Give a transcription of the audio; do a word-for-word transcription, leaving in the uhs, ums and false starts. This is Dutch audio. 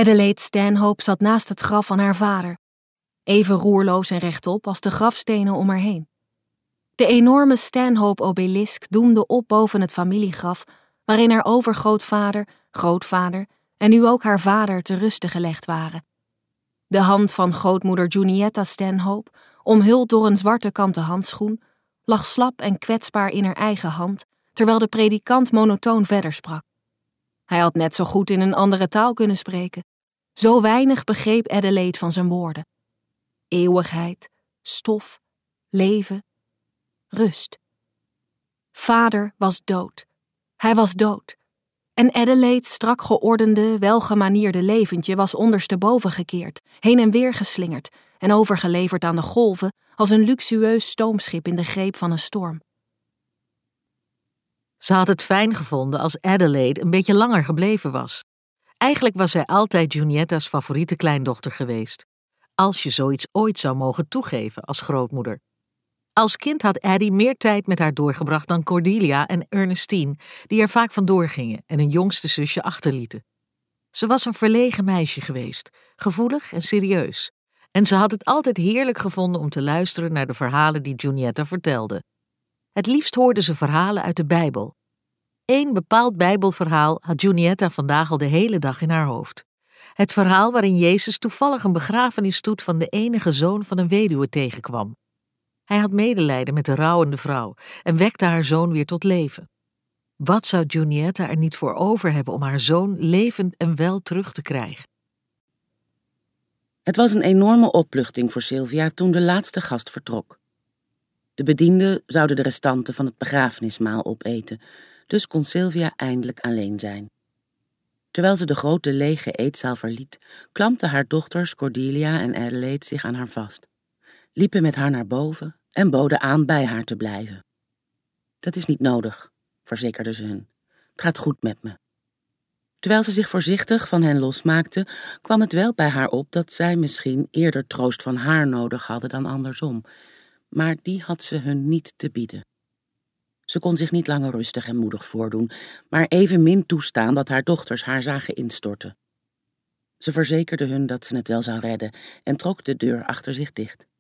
Adelaide Stanhope zat naast het graf van haar vader, even roerloos en rechtop als de grafstenen om haar heen. De enorme Stanhope-obelisk doemde op boven het familiegraf, waarin haar overgrootvader, grootvader en nu ook haar vader te ruste gelegd waren. De hand van grootmoeder Junietta Stanhope, omhuld door een zwarte kanten handschoen, lag slap en kwetsbaar in haar eigen hand, terwijl de predikant monotoon verder sprak. Hij had net zo goed in een andere taal kunnen spreken. Zo weinig begreep Adelaide van zijn woorden. Eeuwigheid, stof, leven, rust. Vader was dood. Hij was dood. En Adelaide's strak geordende, welgemanierde leventje was ondersteboven gekeerd, heen en weer geslingerd en overgeleverd aan de golven als een luxueus stoomschip in de greep van een storm. Ze had het fijn gevonden als Adelaide een beetje langer gebleven was. Eigenlijk was zij altijd Junietta's favoriete kleindochter geweest. Als je zoiets ooit zou mogen toegeven als grootmoeder. Als kind had Addie meer tijd met haar doorgebracht dan Cordelia en Ernestine, die er vaak vandoor gingen en hun jongste zusje achterlieten. Ze was een verlegen meisje geweest, gevoelig en serieus. En ze had het altijd heerlijk gevonden om te luisteren naar de verhalen die Junietta vertelde. Het liefst hoorde ze verhalen uit de Bijbel. Eén bepaald Bijbelverhaal had Junietta vandaag al de hele dag in haar hoofd. Het verhaal waarin Jezus toevallig een begrafenisstoet van de enige zoon van een weduwe tegenkwam. Hij had medelijden met de rouwende vrouw en wekte haar zoon weer tot leven. Wat zou Junietta er niet voor over hebben om haar zoon levend en wel terug te krijgen? Het was een enorme opluchting voor Sylvia toen de laatste gast vertrok. De bedienden zouden de restanten van het begrafenismaal opeten, dus kon Sylvia eindelijk alleen zijn. Terwijl ze de grote lege eetzaal verliet, klampten haar dochters Cordelia en Adelaide zich aan haar vast, liepen met haar naar boven en boden aan bij haar te blijven. Dat is niet nodig, verzekerde ze hun. Het gaat goed met me. Terwijl ze zich voorzichtig van hen losmaakte, kwam het wel bij haar op dat zij misschien eerder troost van haar nodig hadden dan andersom, maar die had ze hun niet te bieden. Ze kon zich niet langer rustig en moedig voordoen, maar evenmin toestaan dat haar dochters haar zagen instorten. Ze verzekerde hun dat ze het wel zou redden en trok de deur achter zich dicht.